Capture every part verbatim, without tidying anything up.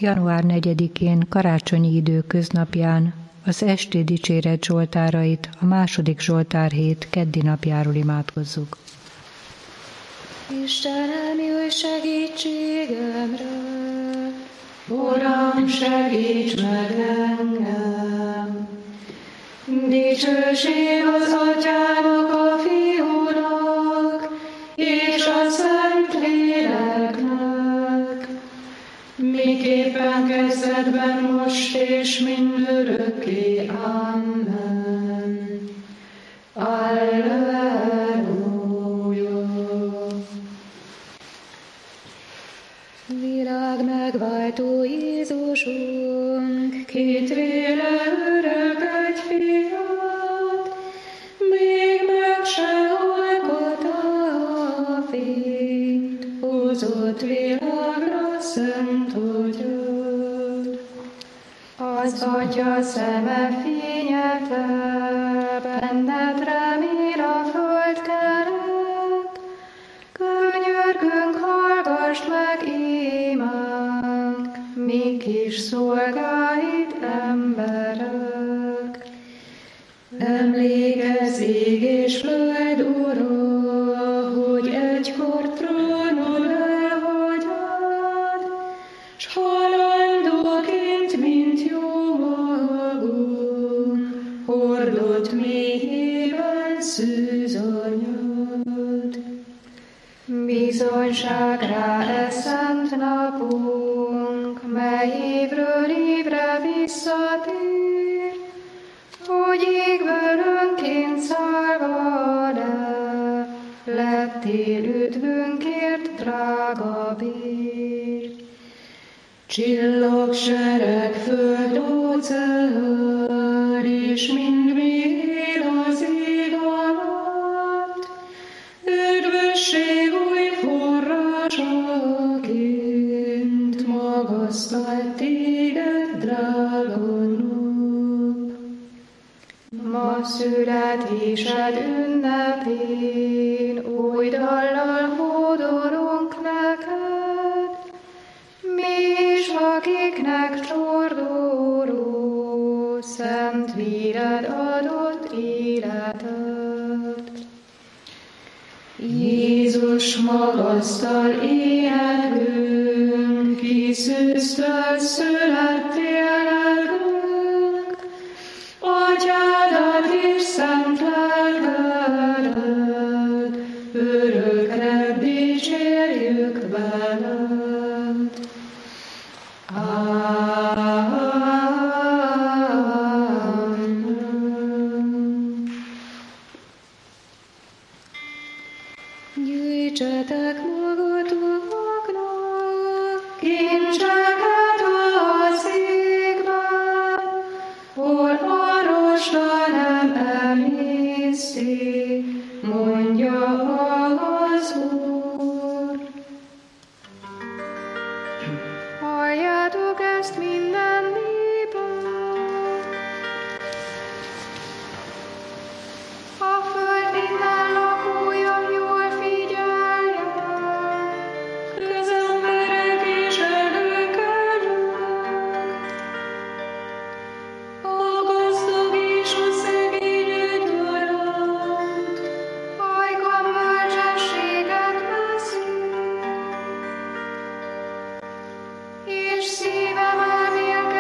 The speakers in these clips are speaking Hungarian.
január negyedikén, karácsonyi idő köznapján az esti dicséret zsoltárait a második zsoltárhét keddi napjáról imádkozzuk. Istenem, jöjj segítségemre! Uram, segíts meg engem! Dicsőség az Atyának, a Fiúnak, és a Szentléleknek, miképpen kezdetben, most és mindörökké. Amen. Alleluja. Világ megváltó Jézusunk, kitvéle örök egy fiat, még meg se alkotta a fényt, hozott világra szent Atyát. Az Atya szeme fényete, benned remél a föld kerek, könyörgünk, hallgass meg imánk, mi kis szolgáid emberek. Emlékezz ég és föld Ura, hogy egykor trónod elhagyad, s halandóként, mint jó magunk, hordott méhében szűzanyad. Bizonyságra e szent napunk, mely évről évre visszatér, hogy égből önként szállva le, lettél üdvünkért drága bér. Csillagsereg, föld, óceán, és mind mi él az ég alatt, üdvösség új forrásaként magasztal téged, drága nap. Ma születésed ünnepén új dallal hódolunk neked, mi is, akiknek csorduló szent véred adott életet. Jézus, magasztal énekünk, ki szűztől születtél nekünk, Atyádat és szent lelkedet, örökre dicsérjük veled. Amen. Gyűjtsetek magatoknak kincseket a székben, hol marosra nem emészti, mondja az Úr. Halljátok ezt minden népek! A föld minden lakója jól figyeljen, közemberek és előkelők, a gazdag és a szegény egyaránt, ajkam bölcsességet veszik, és szívem elmélt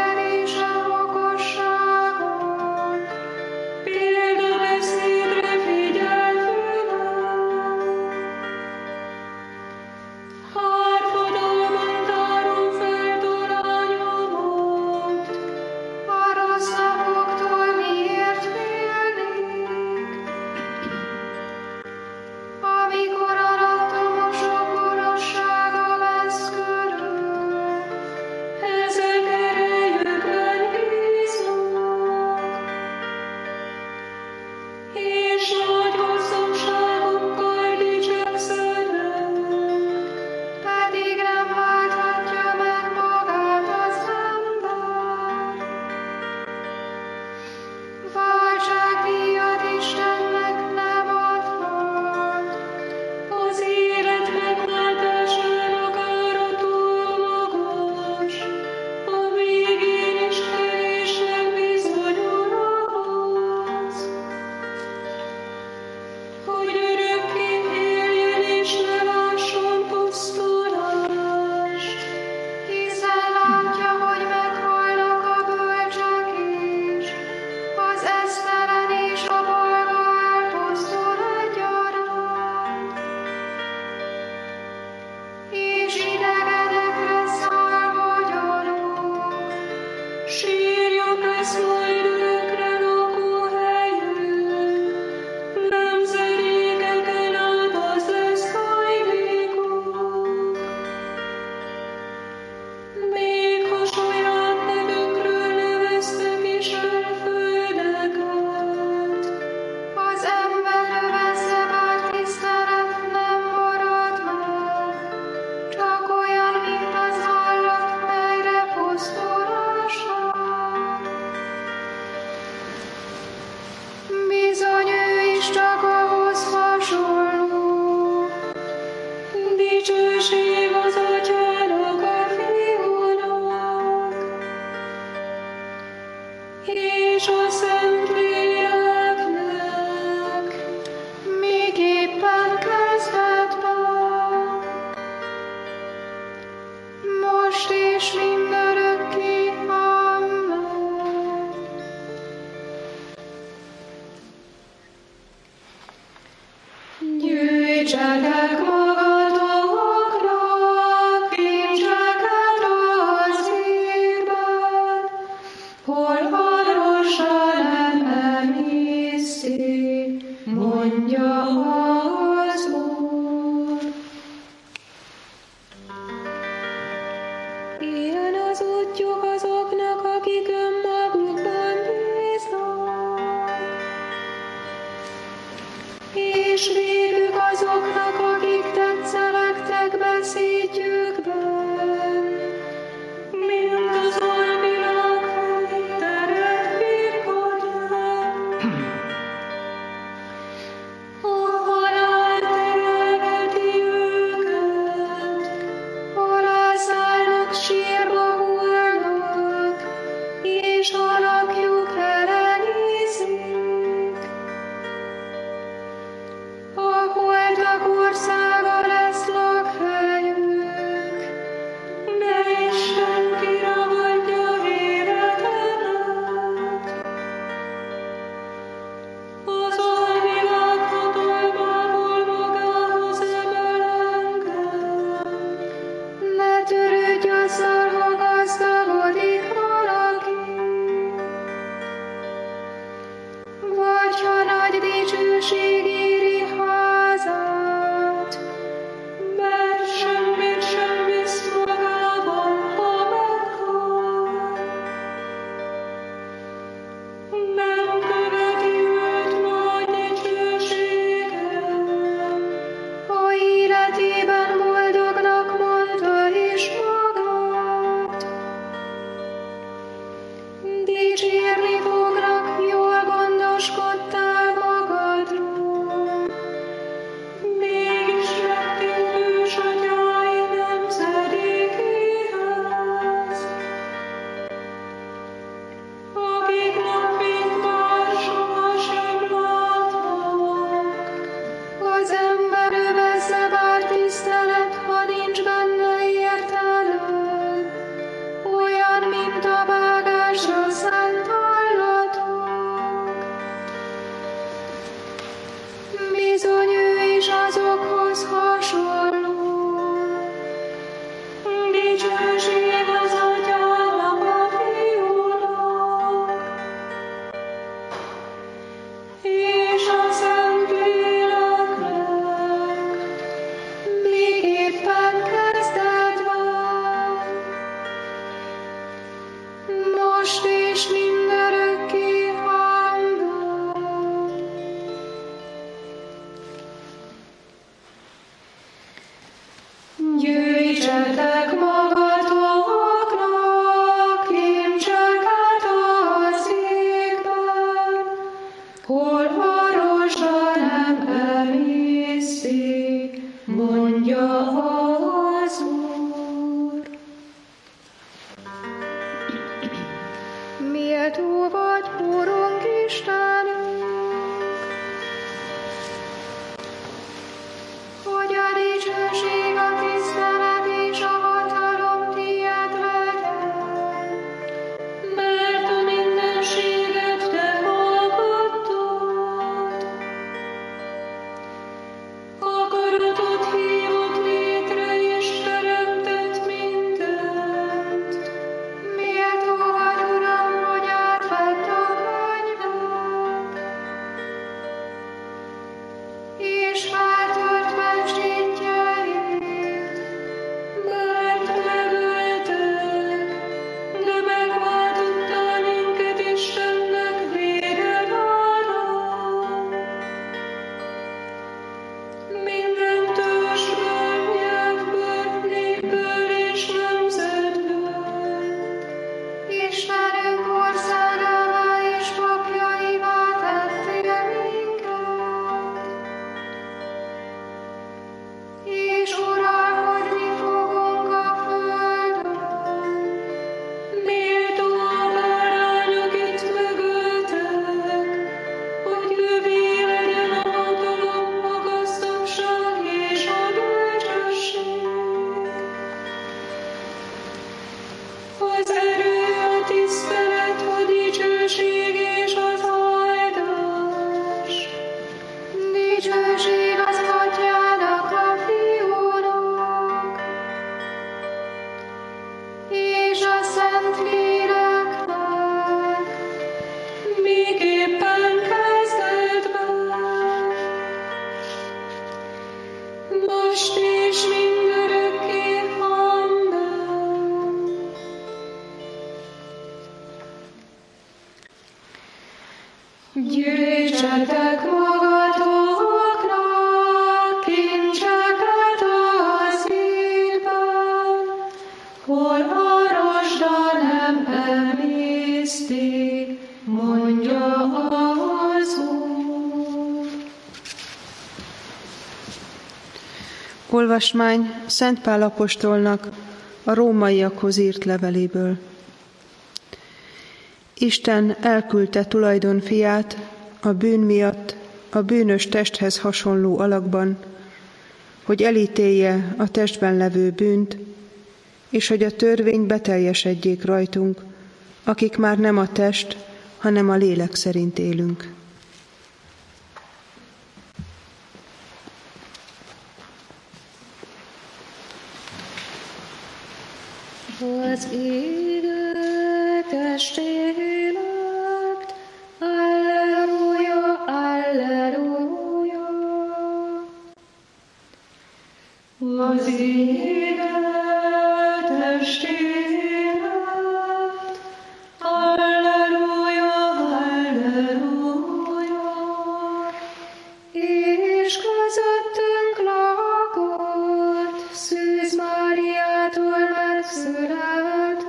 most és mindörökké. Amen. Gyűjtsetek magatoknak kincseket az égben, hol arrossa nem emészi, mondja az Úr. Ilyen az útjuk azoknak, akik önmagukban bíznak, és végük azoknak, akik tetszelektek beszédjükben, mint az alvilág felé teret birkodnak. A halál terelgeti őket, alászállnak, sírba hullnak, és alakjuk elenyészik. A holtak országa lesz lakhelyük, de Isten kiragadja életedet. Az alvilág hatalmából magához emel engem. Ne törődj azzal, ha gazdagodik valaki, vagy ha nagy dicsőség éri házát, mert semmit sem visz magában, ha meghal. Nem követi őt nagy dicsőségem, ha életében boldognak mondta is magát. Dicsérni fognak, jól gondoskodtál magadról. Mégis lettél hős atyái nemzedékéhez, akik napfényt már sohasem látnak. Az ember övezze bár tisztelet, ha nincs benne értelem, olyan, mint a vágásra szánt állatok. Bizony ő is azokhoz hasonló. Dicsőség az Atyának, a Fiúnak, és a Szentléleknek, miképpen kezdetben, most és mindörökké. Amen. Gyűjtsetek magatoknak kincseket az égben, hol a rozsa nem emészi, mondja az Úr. Méltó vagy, Urunk Istenünk, hogy a dicsőség, a tisztelet és a hatalom tiéd legyen, mert a mindenséget te alkottad. Akaratod hívott létre és teremtett mindent. Méltó vagy, Uram, hogy átvedd a könyvet. Szentléleknek, miképpen kezdetben, most és mindörökké. Amen. Gyűjtsetek magatoknak kincseket a szívben, hol a rozsda nem emészti, mondja az Úr. Olvasmány Szent Pál apostolnak a rómaiakhoz írt leveléből. Isten elküldte tulajdon fiát a bűn miatt a bűnös testhez hasonló alakban, hogy elítélje a testben levő bűnt, és hogy a törvény beteljesedjék rajtunk, akik már nem a test, hanem a lélek szerint élünk. Az élet testé lett, Alleluja, Alleluja. Az élet testé lett, Alleluja, Alleluja. És közöttünk lakott, Szűz Máriától megszületni.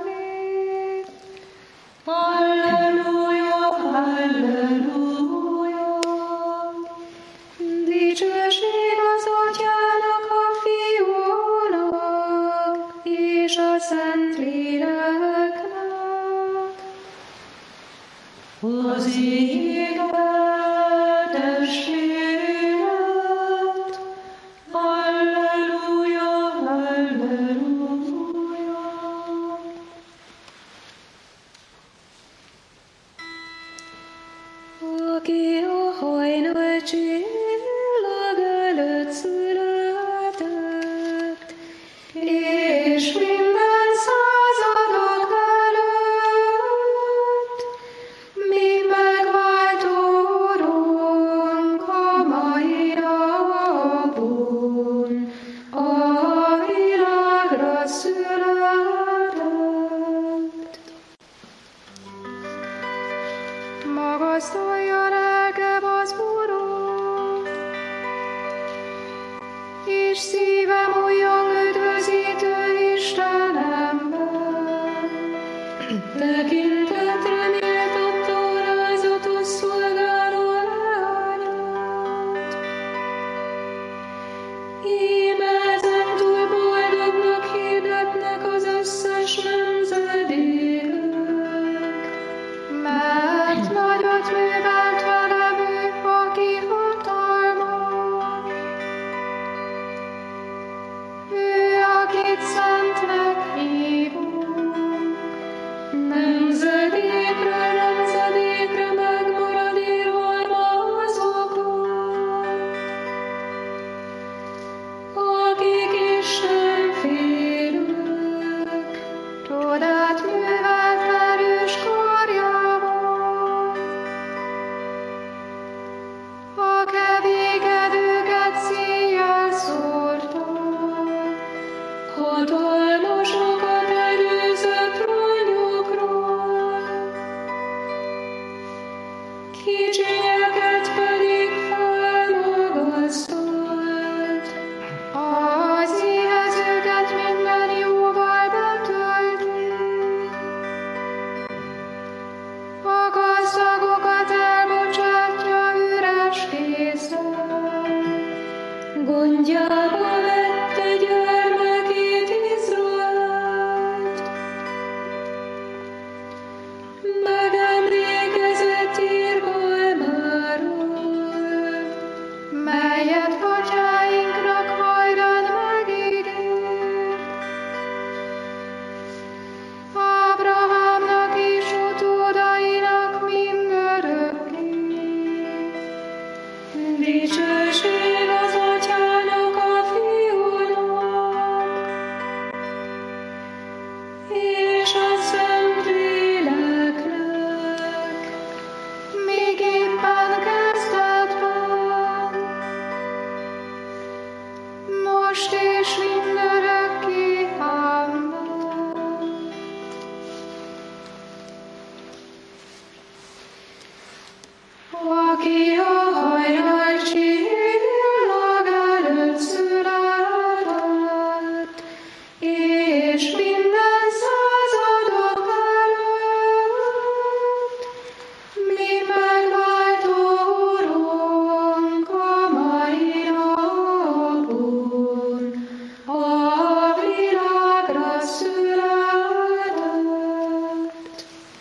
Alleluja, Alleluja. Dicsőség az Atyának, a Fiúnak, és a Szentléleknek. Az élet testé lett, Alleluja, Alleluja. Aki a hajnal csillag előtt született, és minden századok előtt, mi megváltódunk a mai napon, a világra született. Magasztalja lelkem az Urat, és szívem újjong üdvözítő Istenemben. Tekintetre méltató rázatos szolgáló leányát. Íme ezentúl boldognak hirdetnek az összes nemzedékek, mert nagyot művelt velem ő, aki hatalmas. Ő, akit szentnek hívunk, nemzedékről aki a hajnal csillag előtt született, és minden századok előtt, mi megváltó Urunk a mai napon, a világra született.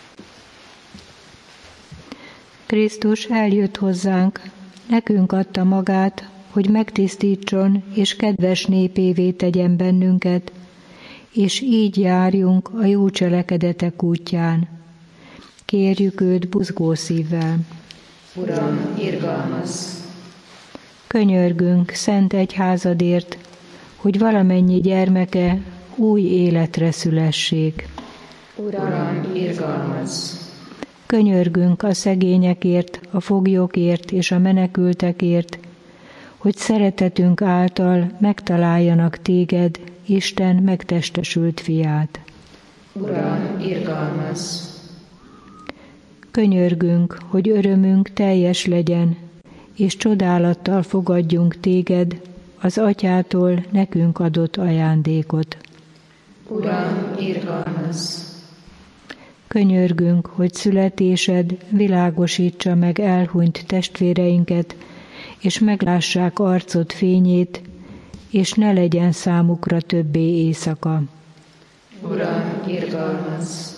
Krisztus eljött hozzánk, nekünk adta magát, hogy megtisztítson és kedves népévé tegyen bennünket, és így járjunk a jó cselekedetek útján. Kérjük őt buzgó szívvel. Uram, irgalmazz! Könyörgünk szent egyházadért, hogy valamennyi gyermeke új életre szülessék. Uram, irgalmazz! Könyörgünk a szegényekért, a foglyokért és a menekültekért, hogy szeretetünk által megtaláljanak téged, Isten megtestesült fiát. Uram, irgalmazz! Könyörgünk, hogy örömünk teljes legyen, és csodálattal fogadjunk téged, az Atyától nekünk adott ajándékot. Uram, irgalmazz! Könyörgünk, hogy születésed világosítsa meg elhunyt testvéreinket, és meglássák arcod fényét, és ne legyen számukra többé éjszaka. Uram, irgalmazz!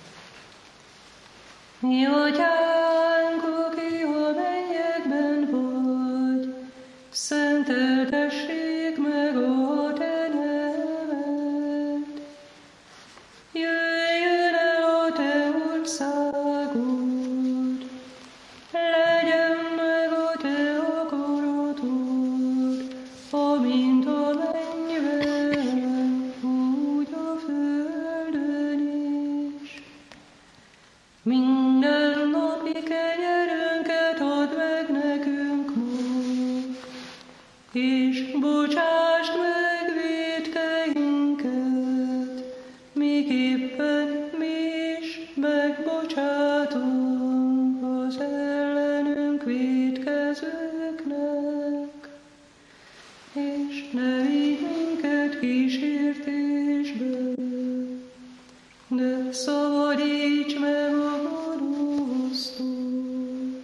Mi Atyánk, aki a mennyekben vagy, szenteltessék meg a te neved. Jöjjön el a te országod, legyen meg a te akaratod, amint a mennyben, úgy a földön is. Minden napi kenyerünket add meg nekünk most, és bocsásd meg vétkeinket, miképpen mi is megbocsátunk az ellenünk vétkezőknek, és ne vigy minket kísértésbe, de szabadíts meg a gonosztól.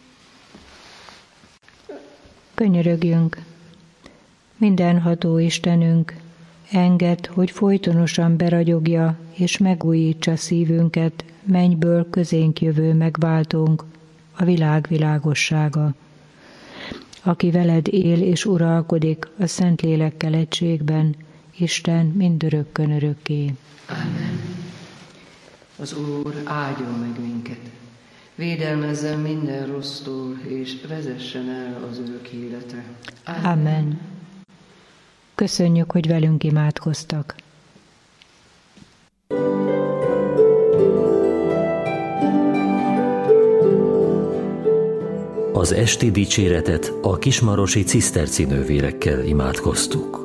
Könyörögjünk! Mindenható Istenünk, engedd, hogy folytonosan beragyogja és megújítsa szívünket mennyből közénk jövő megváltónk, a világ világossága, aki veled él és uralkodik a Szentlélekkel egységben, Isten mindörökkön örökké. Amen. Az Úr áldjon meg minket, védelmezzen minden rossztól, és vezessen el az örök életre. Amen. Amen. Köszönjük, hogy velünk imádkoztak. Az esti dicséretet a kismarosi ciszterci nővérekkel imádkoztuk.